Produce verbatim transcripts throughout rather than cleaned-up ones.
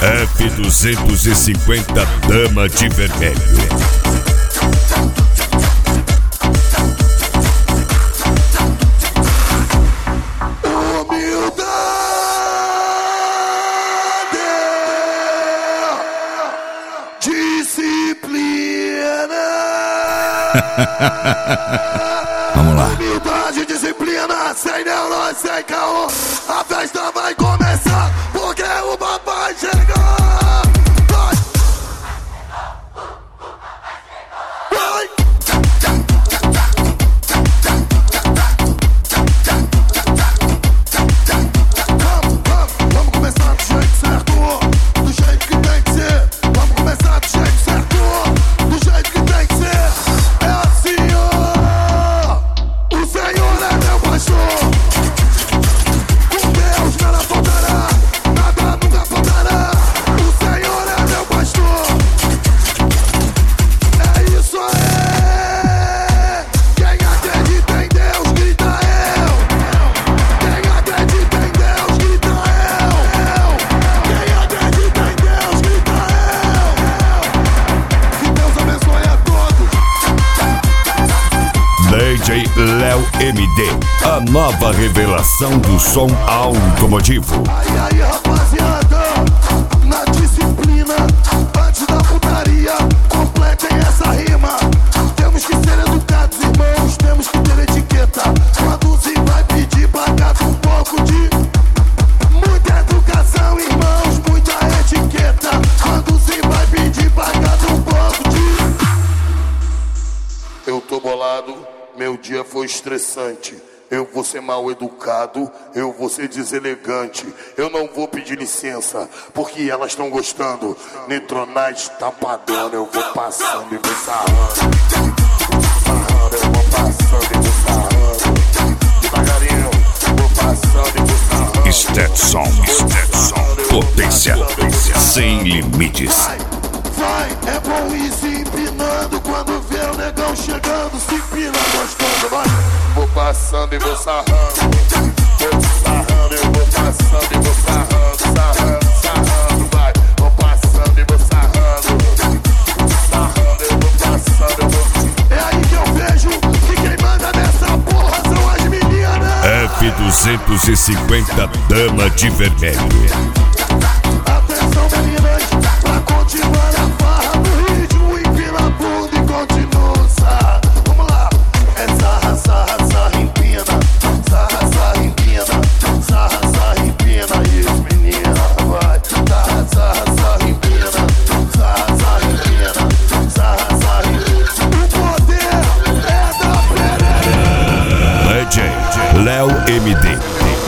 F duzentos e cinquenta Dama de Vermelho. Vamos lá. Humildade, disciplina, sem neurose, sem caô. A festa vai começar, porque o papai chegou. Vai. Vai. Vamos, vamos, vamos começar do jeito certo, do jeito que tem que ser. Vamos começar do jeito certo, do jeito que tem que ser. D J Léo M D, a nova revelação do som automotivo. Aí, aí, rapaziada, na disciplina, antes da putaria, completem essa rima. Temos que ser educados, irmãos, temos que ter etiqueta. Quando se vai pedir pagado um pouco de muita educação, irmãos, muita etiqueta. Quando se vai pedir pagado um pouco de... Eu tô bolado. Meu dia foi estressante. Eu vou ser mal educado, eu vou ser deselegante. Eu não vou pedir licença, porque elas estão gostando. Nitronite tá padrão, eu vou passando e vou sarrando. Sarrando, eu vou passando e vou sarrando. Devagarinho, vou passando e vou sarrando. Stetson, Stetson, potência, sem limites. Vai, vai, é bom ir se empinando quando vê o negão chegando, se empina gostando, vai. Vou passando e vou sarrando, vou sarrando, eu vou passando e vou sarrando, sarrando, sarrando, vai. Vou passando e vou sarrando, sarrando, eu vou passando, eu vou... É aí que eu vejo que quem manda nessa porra são as meninas. F duzentos e cinquenta Dama de Vermelho. Atenção, meninas, pra continuar a farra no ritmo, empina a bunda e continua, sarra. Vamos lá, é sarra, sarra, sarra, empina. Sarra, sarra, empina. Sarra, sarra, empina. Isso, menina, vai. Sarra, sarra, sarra, empina. Sarra, sarra, empina. Sarra, sarra, empina. O poder é da perereca. D J Léo M D.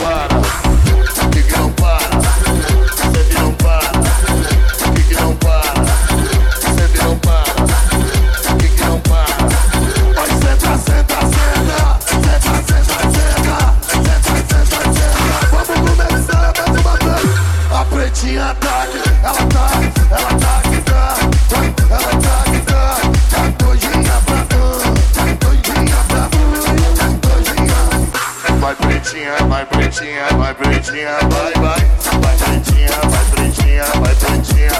Vai pretinha, vai pretinha, vai, vai. Vai pretinha, vai pretinha, vai pretinha.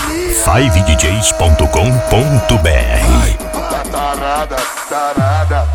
five d js ponto com ponto b r. Tá tarada, tarada.